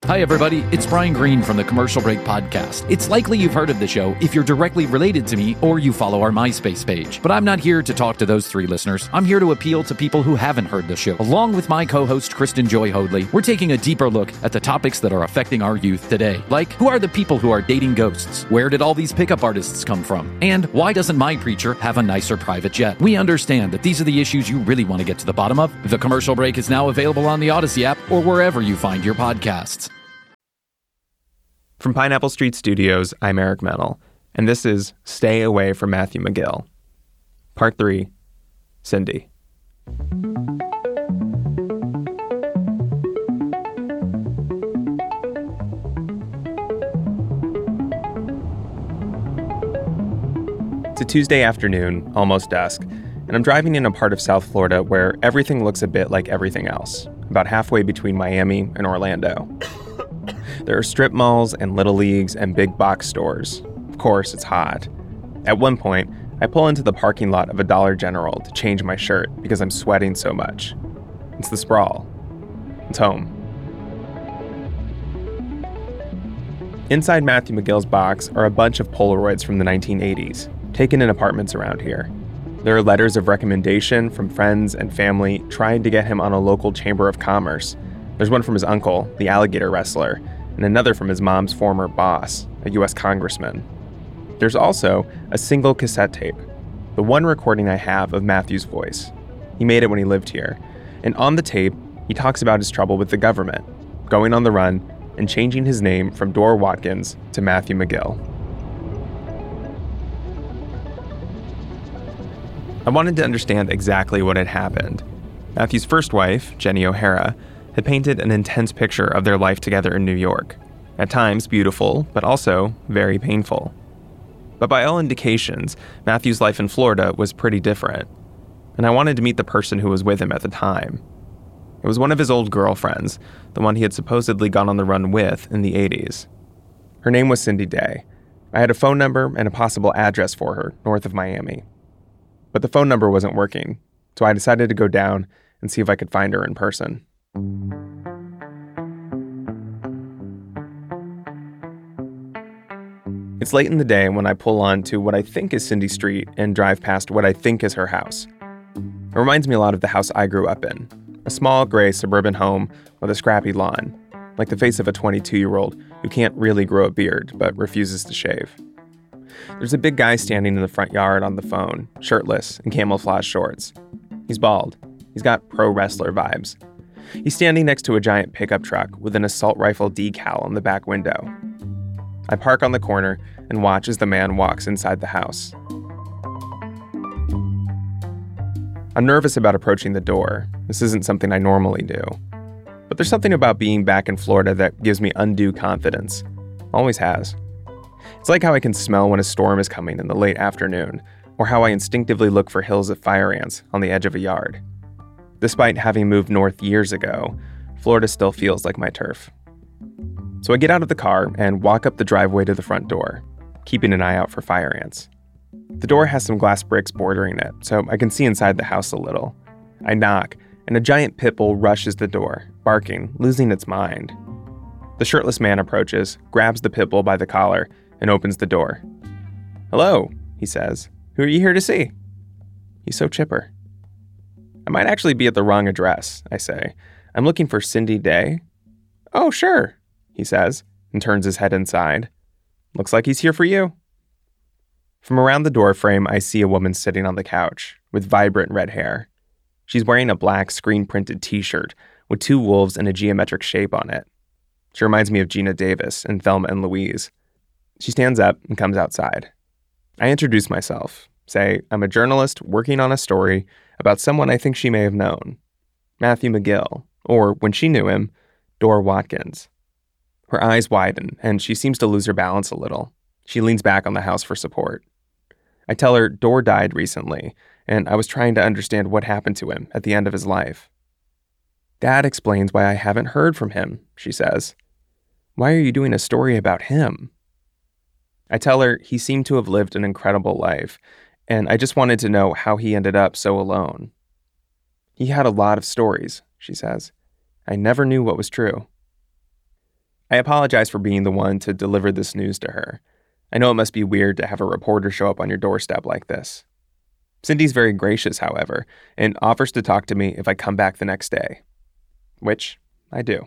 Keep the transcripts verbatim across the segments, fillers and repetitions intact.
Hi, everybody. It's Brian Green from the Commercial Break Podcast. It's likely you've heard of the show if you're directly related to me or you follow our MySpace page. But I'm not here to talk to those three listeners. I'm here to appeal to people who haven't heard the show. Along with my co-host, Kristen Joy Hoadley, we're taking a deeper look at the topics that are affecting our youth today. Like, who are the people who are dating ghosts? Where did all these pickup artists come from? And why doesn't my preacher have a nicer private jet? We understand that these are the issues you really want to get to the bottom of. The Commercial Break is now available on the Odyssey app or wherever you find your podcasts. From Pineapple Street Studios, I'm Eric Mennel, and this is Stay Away from Matthew McGill. Part three, Cindy. It's a Tuesday afternoon, almost dusk, and I'm driving in a part of South Florida where everything looks a bit like everything else, about halfway between Miami and Orlando. There are strip malls and little leagues and big box stores. Of course, it's hot. At one point, I pull into the parking lot of a Dollar General to change my shirt because I'm sweating so much. It's the sprawl. It's home. Inside Matthew McGill's box are a bunch of Polaroids from the nineteen eighties, taken in apartments around here. There are letters of recommendation from friends and family trying to get him on a local chamber of commerce. There's one from his uncle, the alligator wrestler, and another from his mom's former boss, a U S congressman. There's also a single cassette tape, the one recording I have of Matthew's voice. He made it when he lived here, and on the tape, he talks about his trouble with the government, going on the run, and changing his name from Dora Watkins to Matthew McGill. I wanted to understand exactly what had happened. Matthew's first wife, Jenny O'Hara, had painted an intense picture of their life together in New York. At times beautiful, but also very painful. But by all indications, Matthew's life in Florida was pretty different. And I wanted to meet the person who was with him at the time. It was one of his old girlfriends, the one he had supposedly gone on the run with in the eighties. Her name was Cindy Day. I had a phone number and a possible address for her north of Miami. But the phone number wasn't working, so I decided to go down and see if I could find her in person. It's late in the day when I pull on to what I think is Cindy Street and drive past what I think is her house. It reminds me a lot of the house I grew up in, a small gray suburban home with a scrappy lawn, like the face of a twenty-two-year-old who can't really grow a beard but refuses to shave. There's a big guy standing in the front yard on the phone, shirtless and camouflage shorts. He's bald. He's got pro wrestler vibes. He's standing next to a giant pickup truck with an assault rifle decal on the back window. I park on the corner and watch as the man walks inside the house. I'm nervous about approaching the door. This isn't something I normally do. But there's something about being back in Florida that gives me undue confidence. Always has. It's like how I can smell when a storm is coming in the late afternoon, or how I instinctively look for hills of fire ants on the edge of a yard. Despite having moved north years ago, Florida still feels like my turf. So I get out of the car and walk up the driveway to the front door, keeping an eye out for fire ants. The door has some glass bricks bordering it, so I can see inside the house a little. I knock, and a giant pit bull rushes the door, barking, losing its mind. The shirtless man approaches, grabs the pit bull by the collar, and opens the door. "Hello," he says. "Who are you here to see?" He's so chipper. "I might actually be at the wrong address," I say. "I'm looking for Cindy Day." "Oh, sure," he says, and turns his head inside. "Looks like he's here for you." From around the door frame, I see a woman sitting on the couch with vibrant red hair. She's wearing a black screen-printed t-shirt with two wolves and a geometric shape on it. She reminds me of Gina Davis in Thelma and Louise. She stands up and comes outside. I introduce myself, say I'm a journalist working on a story about someone I think she may have known, Matthew McGill, or when she knew him, Dora Watkins. Her eyes widen, and she seems to lose her balance a little. She leans back on the house for support. I tell her Dora died recently, and I was trying to understand what happened to him at the end of his life. "Dad explains why I haven't heard from him," she says. "Why are you doing a story about him?" I tell her he seemed to have lived an incredible life, and I just wanted to know how he ended up so alone. "He had a lot of stories," she says. "I never knew what was true." I apologize for being the one to deliver this news to her. I know it must be weird to have a reporter show up on your doorstep like this. Cindy's very gracious, however, and offers to talk to me if I come back the next day, which I do.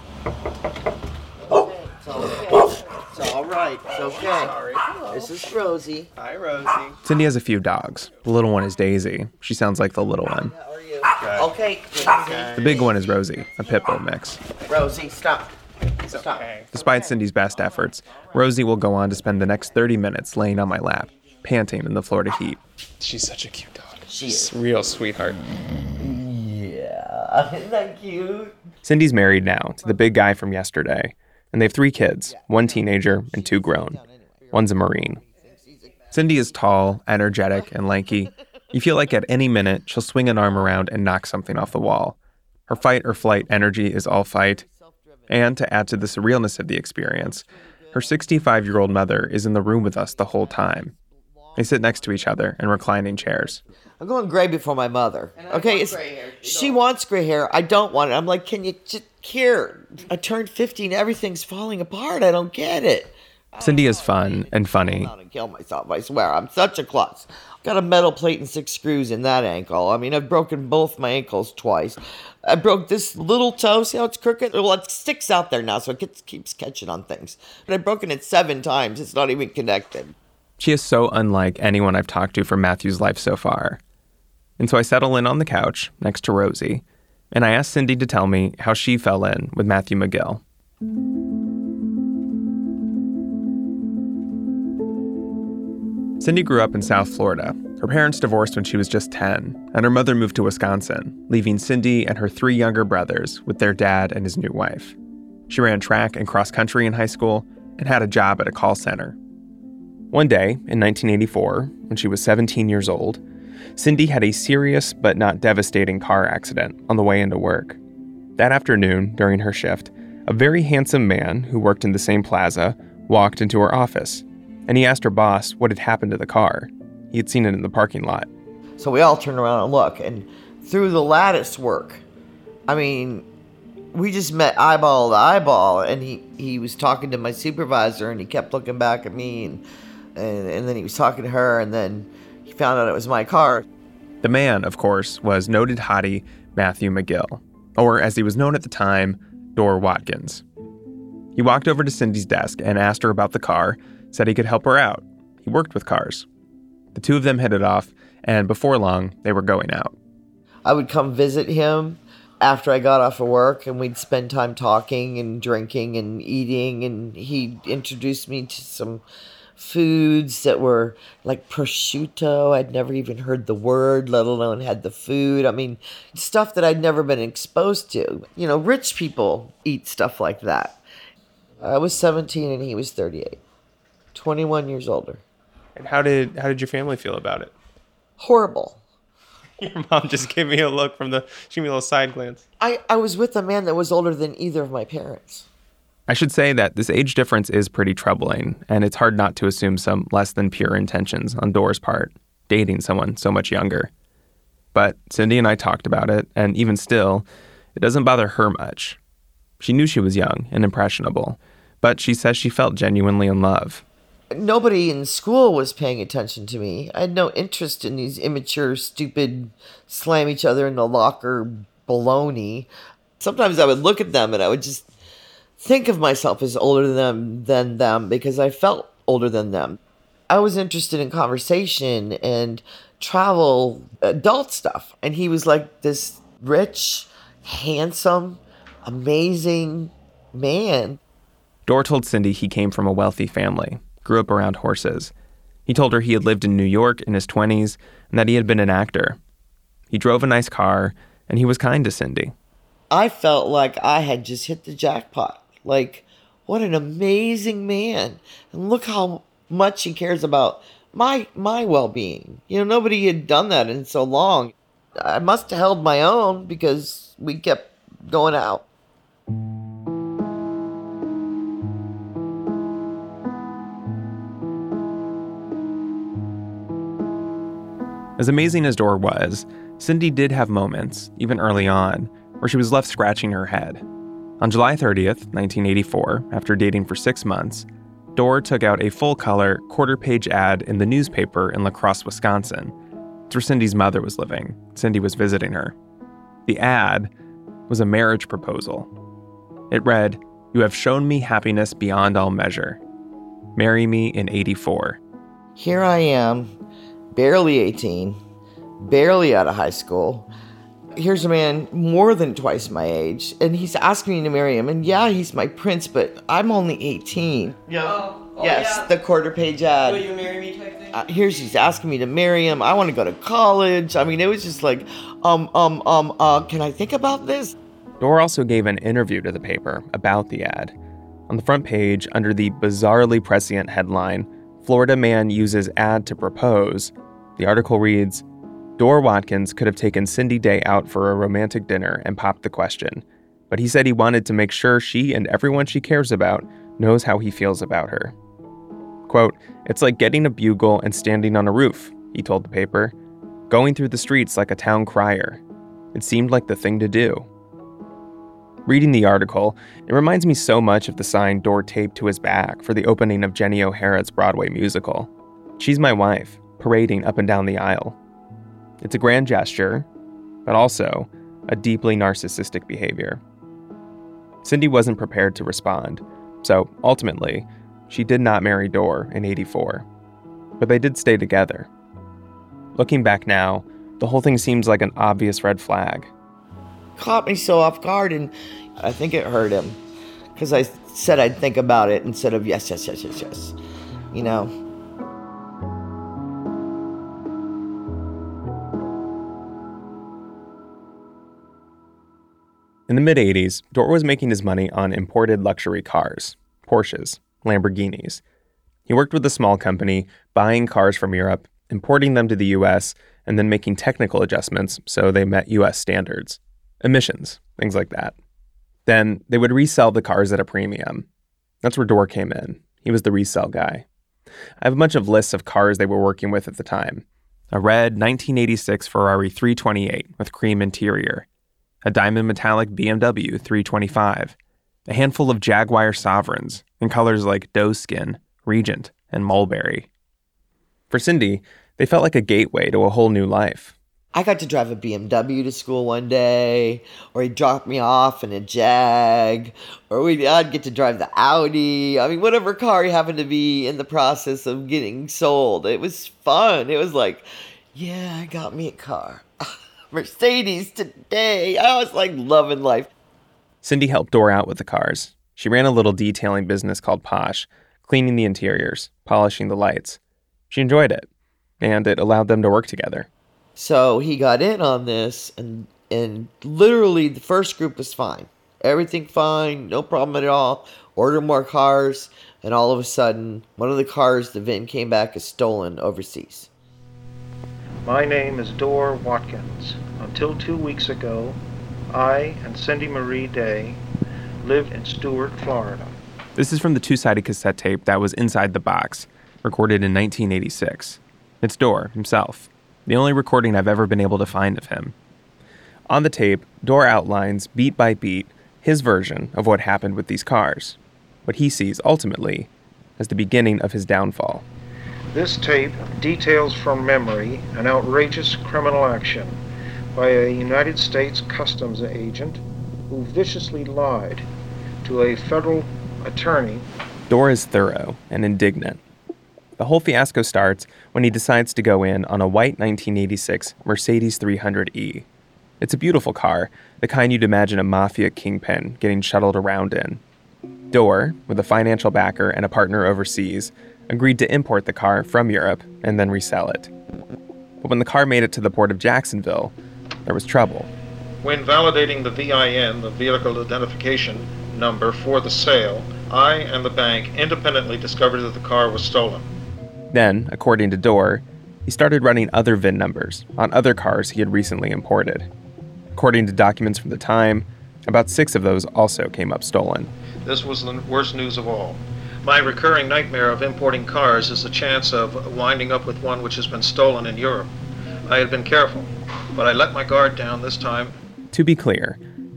Oh. It's all okay. It's all right. It's okay. Sorry. This is Rosie. Hi, Rosie. Cindy has a few dogs. The little one is Daisy. She sounds like the little one. How are you? Okay. Okay. The big one is Rosie, a pit bull mix. Rosie, stop. Stop. Despite Cindy's best efforts, Rosie will go on to spend the next thirty minutes laying on my lap, panting in the Florida heat. She's such a cute dog. She is. Real sweetheart. Yeah. Isn't that cute? Cindy's married now to the big guy from yesterday, and they have three kids, one teenager and two grown. One's a Marine. Cindy is tall, energetic, and lanky. You feel like at any minute she'll swing an arm around and knock something off the wall. Her fight or flight energy is all fight. And to add to the surrealness of the experience, her sixty-five-year-old mother is in the room with us the whole time. They sit next to each other in reclining chairs. I'm going gray before my mother. Okay, it's, she wants gray hair. I don't want it. I'm like, can you just here? I turned fifty and everything's falling apart. I don't get it. Cindy is fun and funny. I'm not kill myself. I swear. I'm such a klutz. Got a metal plate and six screws in that ankle. I mean, I've broken both my ankles twice. I broke this little toe. See how it's crooked? Well, it sticks out there now, so it gets, keeps catching on things. But I've broken it seven times. It's not even connected. She is so unlike anyone I've talked to from Matthew's life so far. And so I settle in on the couch next to Rosie, and I ask Cindy to tell me how she fell in with Matthew McGill. Cindy grew up in South Florida. Her parents divorced when she was just ten, and her mother moved to Wisconsin, leaving Cindy and her three younger brothers with their dad and his new wife. She ran track and cross country in high school and had a job at a call center. One day, in nineteen eighty-four, when she was seventeen years old, Cindy had a serious but not devastating car accident on the way into work. That afternoon, during her shift, a very handsome man who worked in the same plaza walked into her office, and he asked her boss what had happened to the car. He had seen it in the parking lot. So we all turned around and looked, and through the lattice work, I mean, we just met eyeball to eyeball, and he, he was talking to my supervisor, and he kept looking back at me, and, and, and then he was talking to her, and then he found out it was my car. The man, of course, was noted hottie Matthew McGill, or as he was known at the time, Dor Watkins. He walked over to Cindy's desk and asked her about the car, said he could help her out. He worked with cars. The two of them hit it off, and before long, they were going out. I would come visit him after I got off of work, and we'd spend time talking and drinking and eating, and he introduced me to some foods that were like prosciutto. I'd never even heard the word, let alone had the food. I mean, stuff that I'd never been exposed to. You know, rich people eat stuff like that. I was seventeen and he was thirty-eight. twenty-one years older. And how did how did your family feel about it? Horrible. Your mom just gave me a look from the, she gave me a little side glance. I, I was with a man that was older than either of my parents. I should say that this age difference is pretty troubling, and it's hard not to assume some less than pure intentions on Dor's part, dating someone so much younger. But Cindy and I talked about it, and even still, it doesn't bother her much. She knew she was young and impressionable, but she says she felt genuinely in love. Nobody in school was paying attention to me. I had no interest in these immature, stupid, slam each other in the locker baloney. Sometimes I would look at them and I would just think of myself as older than them, than them because I felt older than them. I was interested in conversation and travel, adult stuff. And he was like this rich, handsome, amazing man. Dor told Cindy he came from a wealthy family, grew up around horses. He told her he had lived in New York in his twenties and that he had been an actor. He drove a nice car, and he was kind to Cindy. I felt like I had just hit the jackpot. Like, what an amazing man. And look how much he cares about my my well-being. You know, nobody had done that in so long. I must have held my own because we kept going out. As amazing as Dor was, Cindy did have moments, even early on, where she was left scratching her head. On July thirtieth, nineteen eighty-four, after dating for six months, Dorr took out a full-color, quarter-page ad in the newspaper in La Crosse, Wisconsin. It's where Cindy's mother was living. Cindy was visiting her. The ad was a marriage proposal. It read, "You have shown me happiness beyond all measure. Marry me in eighty-four. Here I am, barely eighteen, barely out of high school. Here's a man more than twice my age, and he's asking me to marry him. And yeah, he's my prince, but I'm only eighteen. Yeah. Oh, oh, yes, yeah. the quarter page ad. Will you marry me type thing? Uh, here's he's asking me to marry him. I want to go to college. I mean, it was just like, um, um, um, uh, can I think about this? Dorr also gave an interview to the paper about the ad. On the front page, under the bizarrely prescient headline, "Florida Man Uses Ad to Propose," the article reads, "Dorr Watkins could have taken Cindy Day out for a romantic dinner and popped the question, but he said he wanted to make sure she and everyone she cares about knows how he feels about her." Quote, "It's like getting a bugle and standing on a roof," he told the paper, "going through the streets like a town crier. It seemed like the thing to do." Reading the article, it reminds me so much of the sign Dorr taped to his back for the opening of Jenny O'Hara's Broadway musical. "She's my wife," parading up and down the aisle. It's a grand gesture, but also a deeply narcissistic behavior. Cindy wasn't prepared to respond, so ultimately, she did not marry Dorr in eighty-four. But they did stay together. Looking back now, the whole thing seems like an obvious red flag. Caught me so off guard, and I think it hurt him because I said I'd think about it instead of yes, yes, yes, yes, yes. You know? In the mid-eighties, Dorr was making his money on imported luxury cars, Porsches, Lamborghinis. He worked with a small company, buying cars from Europe, importing them to the U S, and then making technical adjustments so they met U S standards. Emissions, things like that. Then they would resell the cars at a premium. That's where Dorr came in. He was the resell guy. I have a bunch of lists of cars they were working with at the time. A red nineteen eighty-six Ferrari three twenty-eight with cream interior, a diamond metallic B M W three twenty-five, a handful of Jaguar Sovereigns in colors like doeskin, regent, and mulberry. For Cindy, they felt like a gateway to a whole new life. I got to drive a B M W to school one day, or he'd drop me off in a Jag, or we'd, I'd get to drive the Audi. I mean, whatever car he happened to be in the process of getting sold. It was fun. It was like, yeah, I got me a car. Mercedes today. I was like loving life. Cindy helped Dorr out with the cars. She ran a little detailing business called Posh, cleaning the interiors, polishing the lights. She enjoyed it, and it allowed them to work together. So he got in on this, and and literally the first group was fine. Everything fine, no problem at all. Order more cars, and all of a sudden, one of the cars, the V I N came back as stolen overseas. My name is Dorr Watkins. Until two weeks ago, I and Cindy Marie Day lived in Stuart, Florida. This is from the two-sided cassette tape that was inside the box, recorded in nineteen eighty-six. It's Dorr himself, the only recording I've ever been able to find of him. On the tape, Dorr outlines, beat by beat, his version of what happened with these cars, what he sees, ultimately, as the beginning of his downfall. This tape details from memory an outrageous criminal action by a United States Customs agent who viciously lied to a federal attorney. Dorr is thorough and indignant. The whole fiasco starts when he decides to go in on a white nineteen eighty-six Mercedes three hundred E. It's a beautiful car, the kind you'd imagine a mafia kingpin getting shuttled around in. Dorr, with a financial backer and a partner overseas, agreed to import the car from Europe and then resell it. But when the car made it to the port of Jacksonville, there was trouble. When validating the V I N, the vehicle identification number for the sale, I and the bank independently discovered that the car was stolen. Then, according to Dorr, he started running other V I N numbers on other cars he had recently imported. According to documents from the time, about six of those also came up stolen. This was the worst news of all. My recurring nightmare of importing cars is the chance of winding up with one which has been stolen in Europe. I had been careful, but I let my guard down this time. To be clear,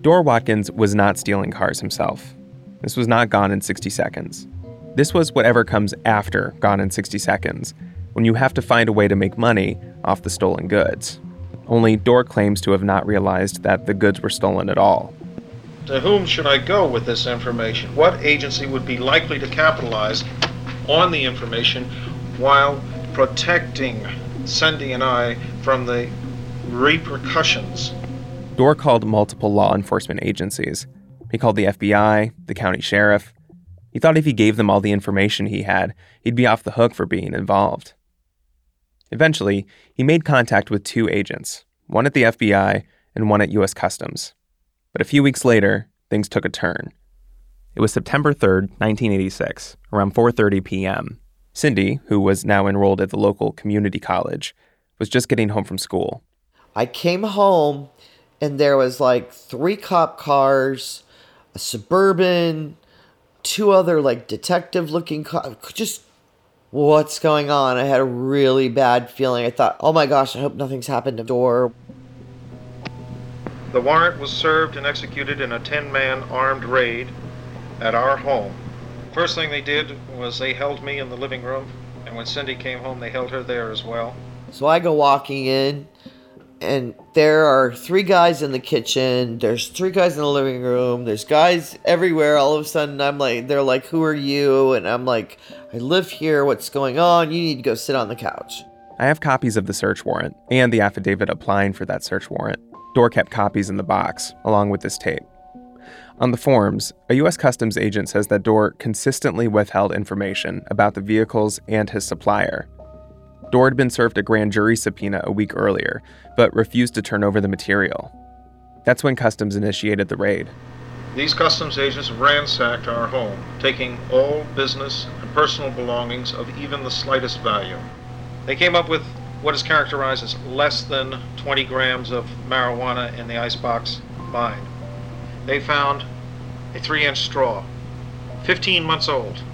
Dorr Watkins was not stealing cars himself. This was not Gone in sixty seconds. This was whatever comes after Gone in sixty seconds, when you have to find a way to make money off the stolen goods. Only Dorr claims to have not realized that the goods were stolen at all. To whom should I go with this information? What agency would be likely to capitalize on the information while protecting Cindy and I from the repercussions? Dorr called multiple law enforcement agencies. He called the F B I, the county sheriff. He thought if he gave them all the information he had, he'd be off the hook for being involved. Eventually, he made contact with two agents, one at the F B I and one at U S Customs. But a few weeks later, things took a turn. It was September third, nineteen eighty-six, around four thirty p.m. Cindy, who was now enrolled at the local community college, was just getting home from school. I came home, and there was like three cop cars, a Suburban, two other like detective-looking cars. Just, what's going on? I had a really bad feeling. I thought, oh my gosh, I hope nothing's happened to Dorr. The warrant was served and executed in a ten-man armed raid at our home. First thing they did was they held me in the living room, and when Cindy came home, they held her there as well. So I go walking in, and there are three guys in the kitchen. There's three guys in the living room. There's guys everywhere. All of a sudden, I'm like, they're like, who are you? And I'm like, I live here. What's going on? You need to go sit on the couch. I have copies of the search warrant and the affidavit applying for that search warrant. Dorr kept copies in the box, along with this tape. On the forms, a U S Customs agent says that Dorr consistently withheld information about the vehicles and his supplier. Dorr had been served a grand jury subpoena a week earlier, but refused to turn over the material. That's when Customs initiated the raid. These customs agents ransacked our home, taking all business and personal belongings of even the slightest value. They came up with what is characterized as less than twenty grams of marijuana in the icebox combined. They found a three-inch straw, fifteen months old,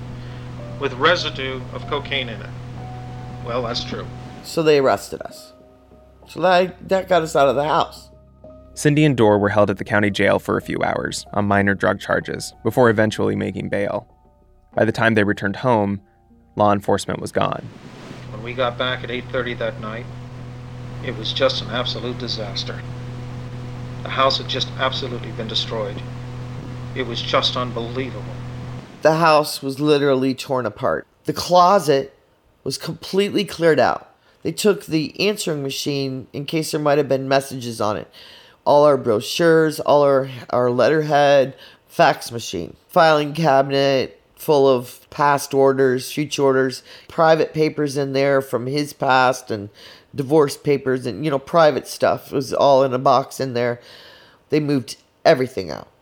with residue of cocaine in it. Well, that's true. So they arrested us. So that, that got us out of the house. Cindy and Dorr were held at the county jail for a few hours on minor drug charges before eventually making bail. By the time they returned home, law enforcement was gone. When we got back at eight thirty that night, it was just an absolute disaster. The house had just absolutely been destroyed. It was just unbelievable. The house was literally torn apart. The closet was completely cleared out. They took the answering machine in case there might have been messages on it. All our brochures, all our, our letterhead, fax machine, filing cabinet full of past orders, future orders, private papers in there from his past, and divorce papers and, you know, private stuff. It was all in a box in there. They moved everything out.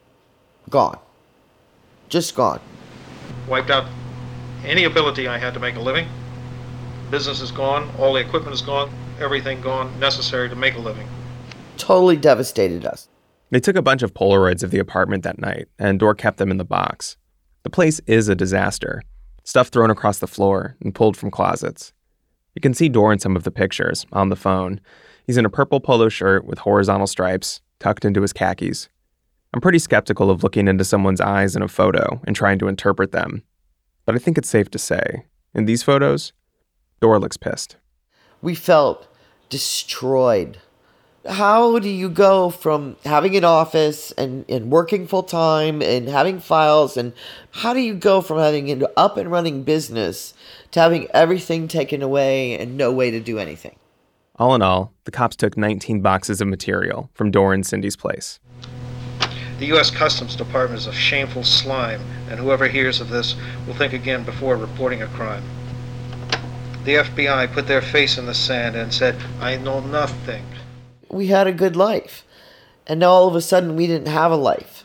Gone. Just gone. Wiped out any ability I had to make a living. Business is gone. All the equipment is gone. Everything gone necessary to make a living. Totally devastated us. They took a bunch of Polaroids of the apartment that night, and Dorr kept them in the box. The place is a disaster. Stuff thrown across the floor and pulled from closets. You can see Dorr in some of the pictures on the phone. He's in a purple polo shirt with horizontal stripes, tucked into his khakis. I'm pretty skeptical of looking into someone's eyes in a photo and trying to interpret them. But I think it's safe to say, in these photos, Dorr looks pissed. We felt destroyed. How do you go from having an office and, and working full time and having files, and how do you go from having an up and running business to having everything taken away and no way to do anything? All in all, the cops took nineteen boxes of material from Dorr and Cindy's place. The U S Customs Department is a shameful slime, and whoever hears of this will think again before reporting a crime. The F B I put their face in the sand and said, I know nothing. We had a good life, and now all of a sudden we didn't have a life.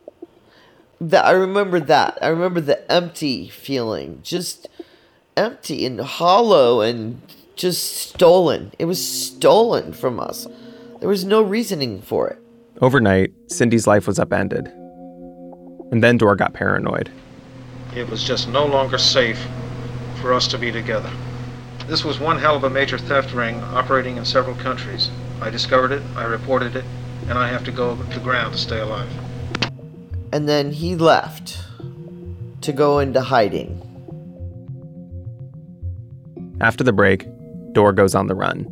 That I remember that. I remember the empty feeling, just empty and hollow and just stolen. It was stolen from us. There was no reasoning for it. Overnight, Cindy's life was upended. And then Dorr got paranoid. It was just no longer safe for us to be together. This was one hell of a major theft ring operating in several countries. I discovered it, I reported it, and I have to go to the ground to stay alive. And then he left to go into hiding. After the break, Dor goes on the run.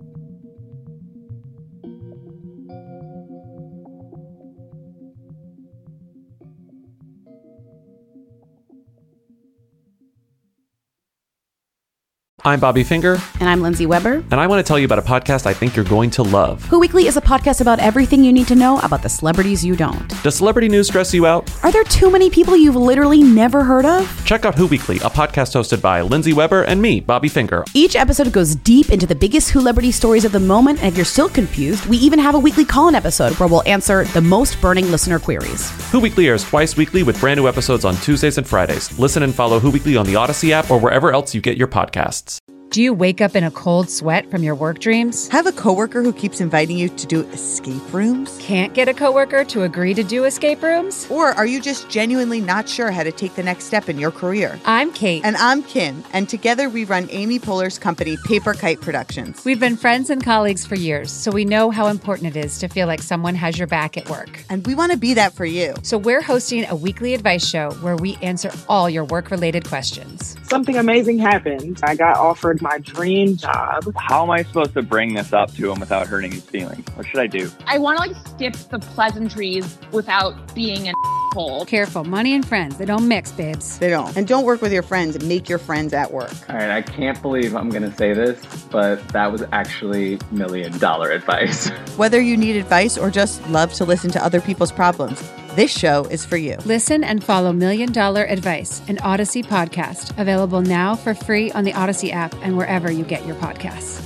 I'm Bobby Finger. And I'm Lindsay Weber. And I want to tell you about a podcast I think you're going to love. Who Weekly is a podcast about everything you need to know about the celebrities you don't. Does celebrity news stress you out? Are there too many people you've literally never heard of? Check out Who Weekly, a podcast hosted by Lindsay Weber and me, Bobby Finger. Each episode goes deep into the biggest Who-lebrity stories of the moment, and if you're still confused, we even have a weekly call-in episode where we'll answer the most burning listener queries. Who Weekly airs twice weekly with brand new episodes on Tuesdays and Fridays. Listen and follow Who Weekly on the Odyssey app or wherever else you get your podcasts. Do you wake up in a cold sweat from your work dreams? Have a coworker who keeps inviting you to do escape rooms? Can't get a coworker to agree to do escape rooms? Or are you just genuinely not sure how to take the next step in your career? I'm Kate. And I'm Kim, and together we run Amy Poehler's company, Paper Kite Productions. We've been friends and colleagues for years, so we know how important it is to feel like someone has your back at work. And we want to be that for you. So we're hosting a weekly advice show where we answer all your work-related questions. Something amazing happened. I got offered my dream job. How am I supposed to bring this up to him without hurting his feelings? What should I do? I want to like skip the pleasantries without being an asshole. Careful, money and friends, they don't mix, babes. They don't. And don't work with your friends. Make your friends at work. All right, I can't believe I'm going to say this, but that was actually million dollar advice. Whether you need advice or just love to listen to other people's problems, this show is for you. Listen and follow Million Dollar Advice, an Odyssey podcast, available now for free on the Odyssey app and wherever you get your podcasts.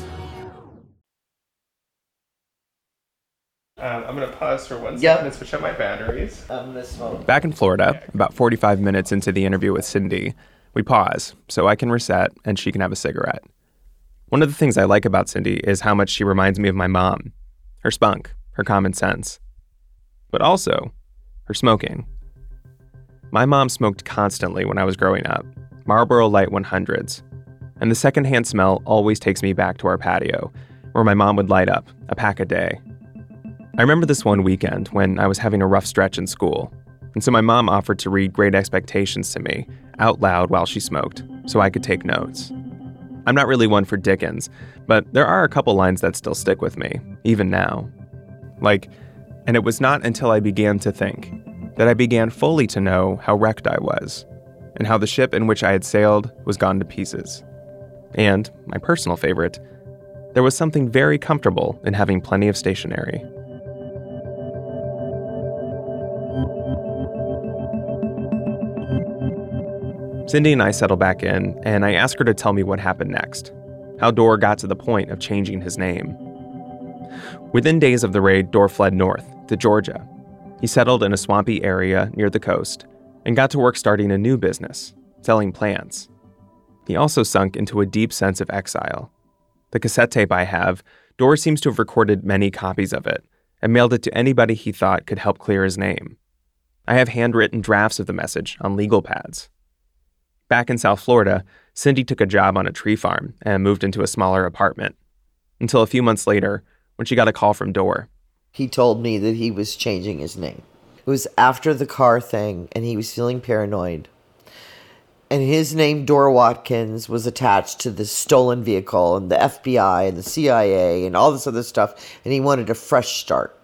Um, I'm going to pause for one Yep. second and switch out my batteries. I'm going to smoke. Back in Florida, about forty-five minutes into the interview with Cindy, we pause so I can reset and she can have a cigarette. One of the things I like about Cindy is how much she reminds me of my mom, her spunk, her common sense, but also her smoking. My mom smoked constantly when I was growing up, Marlboro Light one hundreds, and the secondhand smell always takes me back to our patio, where my mom would light up a pack a day. I remember this one weekend when I was having a rough stretch in school, and so my mom offered to read Great Expectations to me out loud while she smoked, so I could take notes. I'm not really one for Dickens, but there are a couple lines that still stick with me, even now. Like, and it was not until I began to think that I began fully to know how wrecked I was, and how the ship in which I had sailed was gone to pieces. And, my personal favorite, there was something very comfortable in having plenty of stationery. Cindy and I settle back in, and I ask her to tell me what happened next, how Dor got to the point of changing his name. Within days of the raid, Dor fled north to Georgia. He settled in a swampy area near the coast and got to work starting a new business, selling plants. He also sunk into a deep sense of exile. The cassette tape I have, Dor seems to have recorded many copies of it and mailed it to anybody he thought could help clear his name. I have handwritten drafts of the message on legal pads. Back in South Florida, Cindy took a job on a tree farm and moved into a smaller apartment, until a few months later when she got a call from Dor. He told me that he was changing his name. It was after the car thing, and he was feeling paranoid. And his name, Dor Watkins, was attached to this stolen vehicle, and the F B I and the C I A and all this other stuff, and he wanted a fresh start.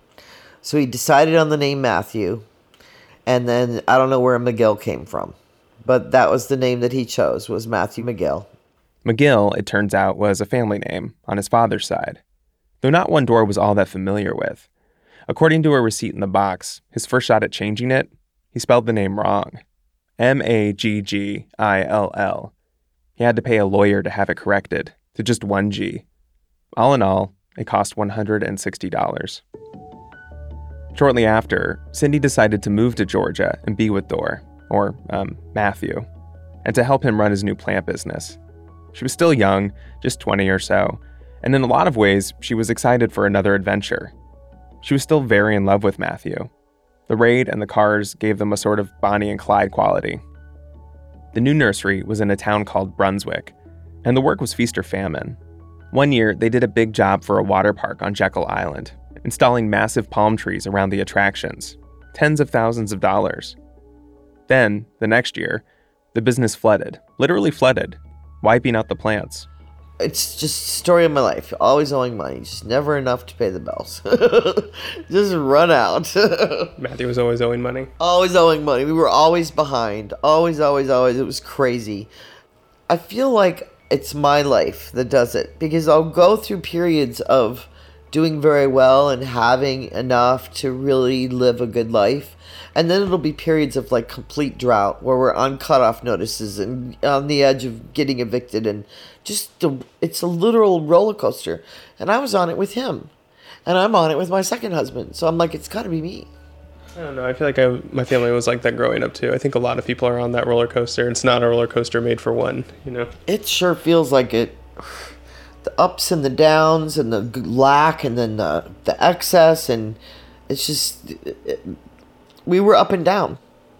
So he decided on the name Matthew, and then I don't know where McGill came from, but that was the name that he chose, was Matthew McGill. McGill, it turns out, was a family name on his father's side, though not one Dor was all that familiar with. According to a receipt in the box, his first shot at changing it, he spelled the name wrong. M A G G I L L. He had to pay a lawyer to have it corrected to just one G. All in all, it cost one hundred sixty dollars. Shortly after, Cindy decided to move to Georgia and be with Dor, or um, Matthew, and to help him run his new plant business. She was still young, just twenty or so, and in a lot of ways, she was excited for another adventure. She was still very in love with Matthew. The raid and the cars gave them a sort of Bonnie and Clyde quality. The new nursery was in a town called Brunswick, and the work was feast or famine. One year, they did a big job for a water park on Jekyll Island, installing massive palm trees around the attractions, tens of thousands of dollars. Then, the next year, the business flooded, literally flooded, wiping out the plants. It's just a story of my life. Always owing money, just never enough to pay the bills. Just run out. Matthew was always owing money? Always owing money. We were always behind. Always, always, always. It was crazy. I feel like it's my life that does it, because I'll go through periods of doing very well and having enough to really live a good life. And then it'll be periods of like complete drought where we're on cutoff notices and on the edge of getting evicted, and just the, it's a literal roller coaster. And I was on it with him, and I'm on it with my second husband. So I'm like, it's got to be me. I don't know. I feel like I, my family was like that growing up too. I think a lot of people are on that roller coaster. It's not a roller coaster made for one, you know? It sure feels like it. The ups and the downs and the lack and then the, the excess, and it's just... It, we were up and down.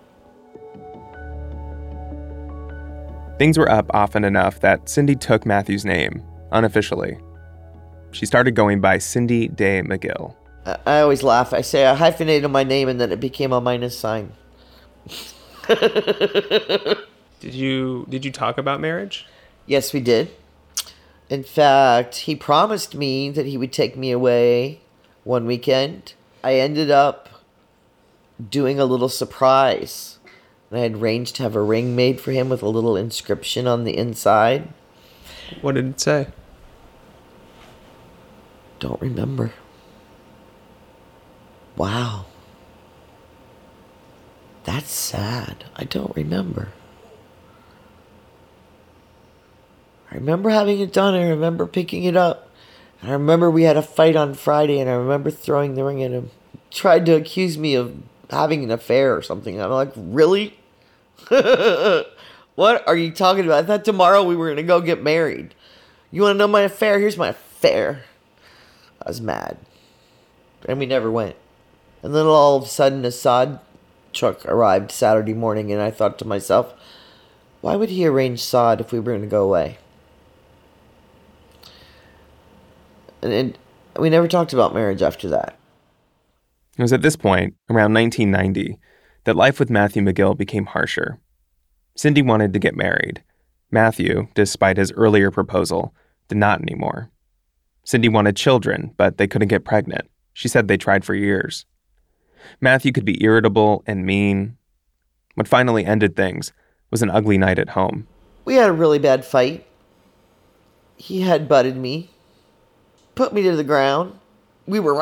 Things were up often enough that Cindy took Matthew's name, unofficially. She started going by Cindy Day McGill. I, I always laugh. I say I hyphenated my name and then it became a minus sign. Did you did you talk about marriage? Yes, we did. In fact, he promised me that he would take me away one weekend. I ended up doing a little surprise. And I had arranged to have a ring made for him with a little inscription on the inside. What did it say? Don't remember. Wow. That's sad. I don't remember. I remember having it done. I remember picking it up. And I remember we had a fight on Friday, and I remember throwing the ring at him. He tried to accuse me of having an affair or something. I'm like, really? What are you talking about? I thought tomorrow we were going to go get married. You want to know my affair? Here's my affair. I was mad. And we never went. And then all of a sudden, a sod truck arrived Saturday morning, and I thought to myself, why would he arrange sod if we were going to go away? And it, we never talked about marriage after that. It was at this point, around nineteen ninety, that life with Matthew McGill became harsher. Cindy wanted to get married. Matthew, despite his earlier proposal, did not anymore. Cindy wanted children, but they couldn't get pregnant. She said they tried for years. Matthew could be irritable and mean. What finally ended things was an ugly night at home. We had a really bad fight. He headbutted me, put me to the ground. We were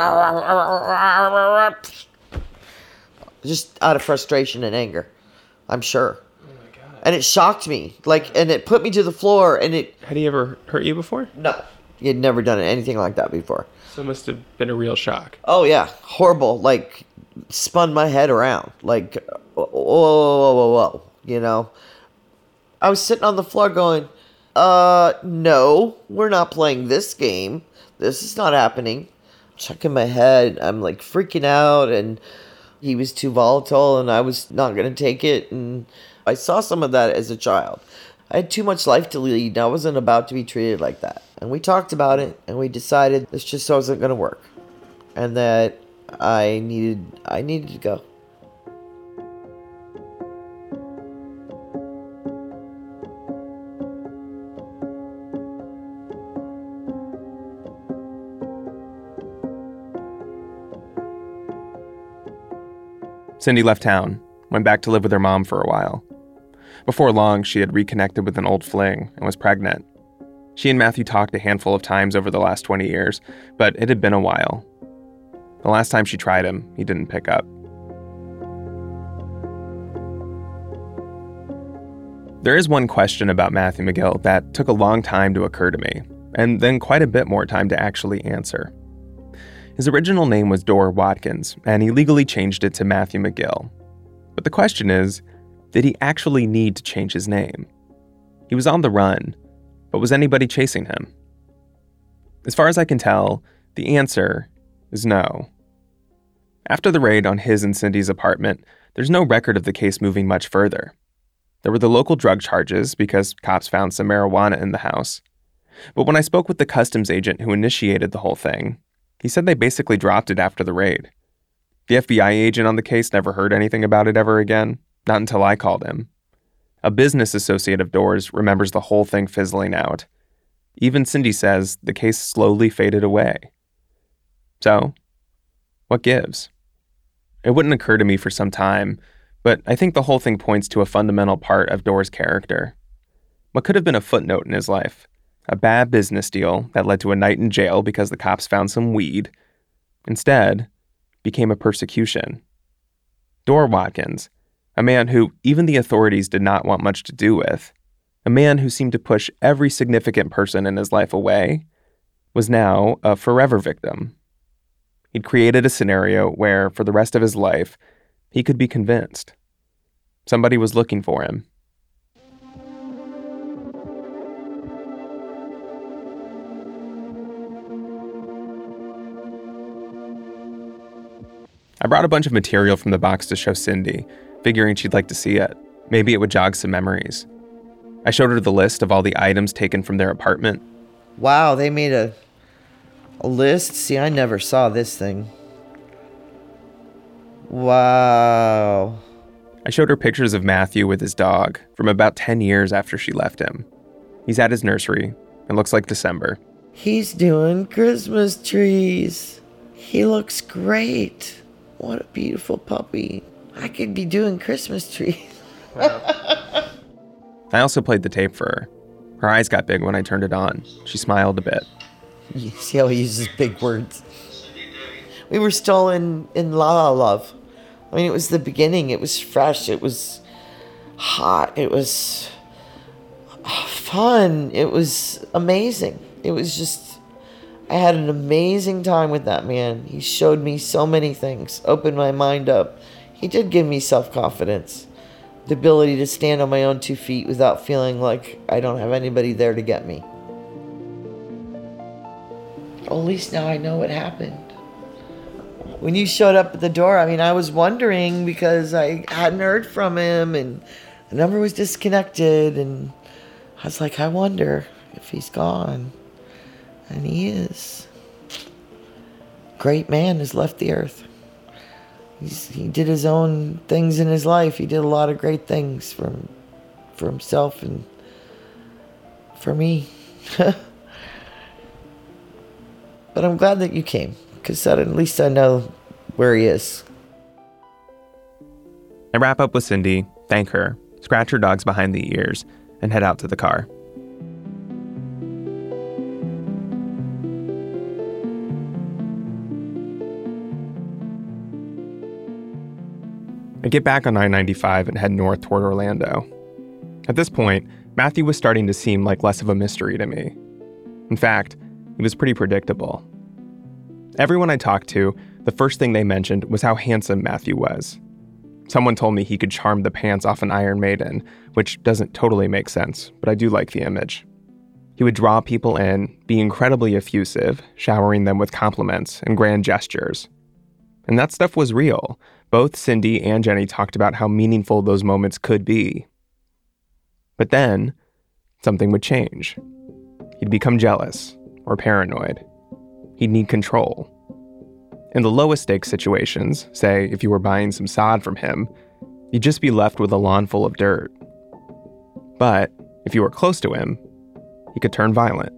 just out of frustration and anger, I'm sure. Oh my God. And it shocked me, like, and it put me to the floor, and it... Had he ever hurt you before? No. He had never done anything like that before. So it must have been a real shock. Oh, yeah. Horrible. Like, spun my head around. Like, whoa, whoa, whoa, whoa, whoa. You know? I was sitting on the floor going, uh, no, we're not playing this game. This is not happening. Checking my head. I'm, like, freaking out, and he was too volatile, and I was not going to take it. And I saw some of that as a child. I had too much life to lead, and I wasn't about to be treated like that. And we talked about it, and we decided this just wasn't going to work, and that I needed, I needed to go. Cindy left town, went back to live with her mom for a while. Before long, she had reconnected with an old fling and was pregnant. She and Matthew talked a handful of times over the last twenty years, but it had been a while. The last time she tried him, he didn't pick up. There is one question about Matthew McGill that took a long time to occur to me, and then quite a bit more time to actually answer. His original name was Dorr Watkins, and he legally changed it to Matthew McGill. But the question is, did he actually need to change his name? He was on the run, but was anybody chasing him? As far as I can tell, the answer is no. After the raid on his and Cindy's apartment, there's no record of the case moving much further. There were the local drug charges because cops found some marijuana in the house. But when I spoke with the customs agent who initiated the whole thing, He said they basically dropped it after the raid. The F B I agent on the case never heard anything about it ever again, not until I called him. A business associate of Door's remembers the whole thing fizzling out. Even Cindy says the case slowly faded away. So, what gives? It wouldn't occur to me for some time, but I think the whole thing points to a fundamental part of Door's character. What could have been a footnote in his life, a bad business deal that led to a night in jail because the cops found some weed, instead became a persecution. Door Watkins, a man who even the authorities did not want much to do with, a man who seemed to push every significant person in his life away, was now a forever victim. He'd created a scenario where, for the rest of his life, he could be convinced. Somebody was looking for him. I brought a bunch of material from the box to show Cindy, figuring she'd like to see it. Maybe it would jog some memories. I showed her the list of all the items taken from their apartment. Wow, they made a a list? See, I never saw this thing. Wow. I showed her pictures of Matthew with his dog from about ten years after she left him. He's at his nursery. It looks like December. He's doing Christmas trees. He looks great. What a beautiful puppy. I could be doing Christmas trees. I also played the tape for her. Her eyes got big when I turned it on. She smiled a bit. You see how he uses big words. We were still in, in La La Love. I mean, it was the beginning. It was fresh. It was hot. It was fun. It was amazing. It was just, I had an amazing time with that man. He showed me so many things, opened my mind up. He did give me self-confidence, the ability to stand on my own two feet without feeling like I don't have anybody there to get me. Well, at least now I know what happened. When you showed up at the door, I mean, I was wondering because I hadn't heard from him and the number was disconnected. And I was like, I wonder if he's gone. And he is. Great man has left the earth. He's, he did his own things in his life. He did a lot of great things for, for himself and for me. But I'm glad that you came, because at least I know where he is. I wrap up with Cindy, thank her, scratch her dogs behind the ears, and head out to the car. I get back on I ninety-five and head north toward Orlando. At this point, Matthew was starting to seem like less of a mystery to me. In fact, he was pretty predictable. Everyone I talked to, the first thing they mentioned was how handsome Matthew was. Someone told me he could charm the pants off an Iron Maiden, which doesn't totally make sense, but I do like the image. He would draw people in, be incredibly effusive, showering them with compliments and grand gestures. And that stuff was real. Both Cindy and Jenny talked about how meaningful those moments could be. But then, something would change. He'd become jealous or paranoid. He'd need control. In the lowest stakes situations, say if you were buying some sod from him, you'd just be left with a lawn full of dirt. But if you were close to him, he could turn violent.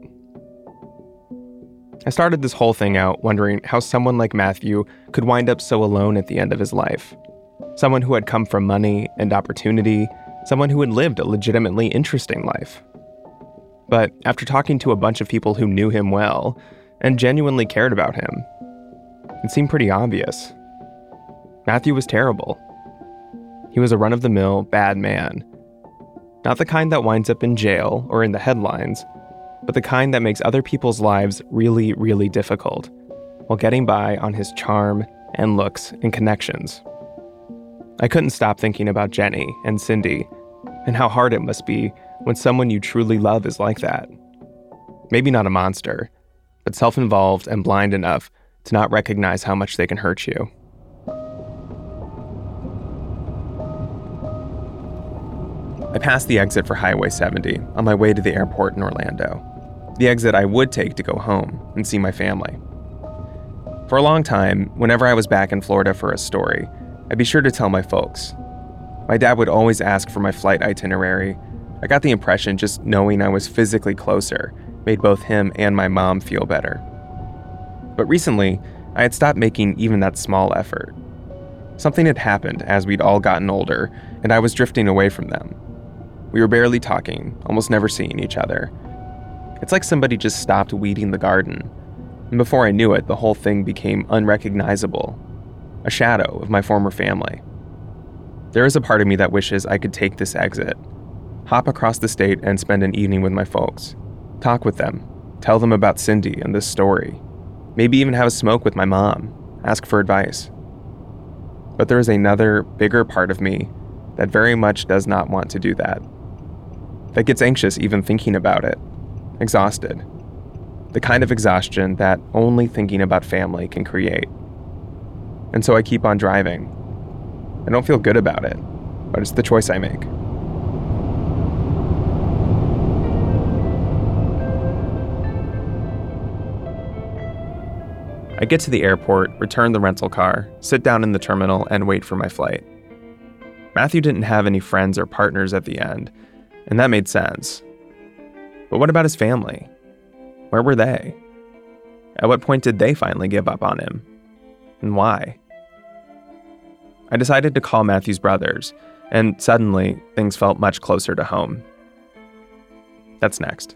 I started this whole thing out wondering how someone like Matthew could wind up so alone at the end of his life. Someone who had come from money and opportunity, someone who had lived a legitimately interesting life. But after talking to a bunch of people who knew him well and genuinely cared about him, it seemed pretty obvious. Matthew was terrible. He was a run-of-the-mill bad man. Not the kind that winds up in jail or in the headlines, but the kind that makes other people's lives really, really difficult while getting by on his charm and looks and connections. I couldn't stop thinking about Jenny and Cindy and how hard it must be when someone you truly love is like that. Maybe not a monster, but self-involved and blind enough to not recognize how much they can hurt you. I passed the exit for Highway seventy on my way to the airport in Orlando, the exit I would take to go home and see my family. For a long time, whenever I was back in Florida for a story, I'd be sure to tell my folks. My dad would always ask for my flight itinerary. I got the impression just knowing I was physically closer made both him and my mom feel better. But recently, I had stopped making even that small effort. Something had happened as we'd all gotten older, and I was drifting away from them. We were barely talking, almost never seeing each other. It's like somebody just stopped weeding the garden. And before I knew it, the whole thing became unrecognizable, a shadow of my former family. There is a part of me that wishes I could take this exit, hop across the state and spend an evening with my folks, talk with them, tell them about Cindy and this story, maybe even have a smoke with my mom, ask for advice. But there is another, bigger part of me that very much does not want to do that, that gets anxious even thinking about it, exhausted. The kind of exhaustion that only thinking about family can create. And so I keep on driving. I don't feel good about it, but it's the choice I make. I get to the airport, return the rental car, sit down in the terminal, and wait for my flight. Matthew didn't have any friends or partners at the end, and that made sense. But what about his family? Where were they? At what point did they finally give up on him? And why? I decided to call Matthew's brothers, and suddenly things felt much closer to home. That's next.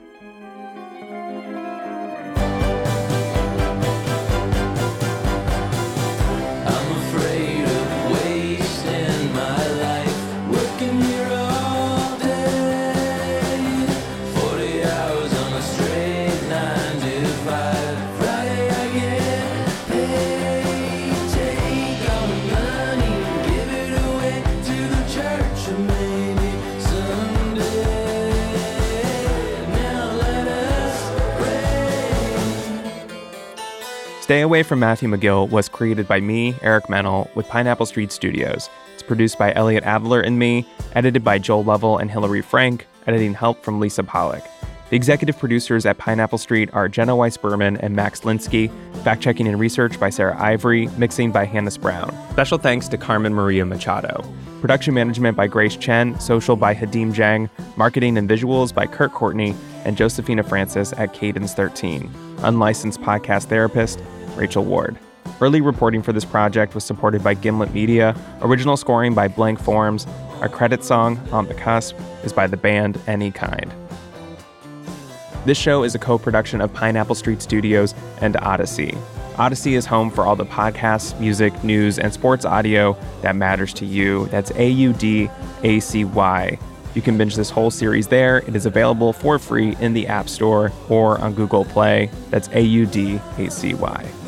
Stay Away from Matthew McGill was created by me, Eric Mennel, with Pineapple Street Studios. It's produced by Elliot Adler and me, edited by Joel Lovell and Hillary Frank, editing help from Lisa Pollack. The executive producers at Pineapple Street are Jenna Weiss-Berman and Max Linsky, fact-checking and research by Sarah Ivory, mixing by Hannes Brown. Special thanks to Carmen Maria Machado. Production management by Grace Chen, social by Hadim Jang, marketing and visuals by Kurt Courtney, and Josephina Francis at Cadence thirteen. Unlicensed podcast therapist, Rachel Ward. Early reporting for this project was supported by Gimlet Media, original scoring by Blank Forms. Our credit song, On the Cusp, is by the band Any Kind. This show is a co-production of Pineapple Street Studios and Odyssey. Odyssey is home for all the podcasts, music, news, and sports audio that matters to you. That's A U D A C Y. You can binge this whole series there. It is available for free in the App Store or on Google Play. That's A U D A C Y.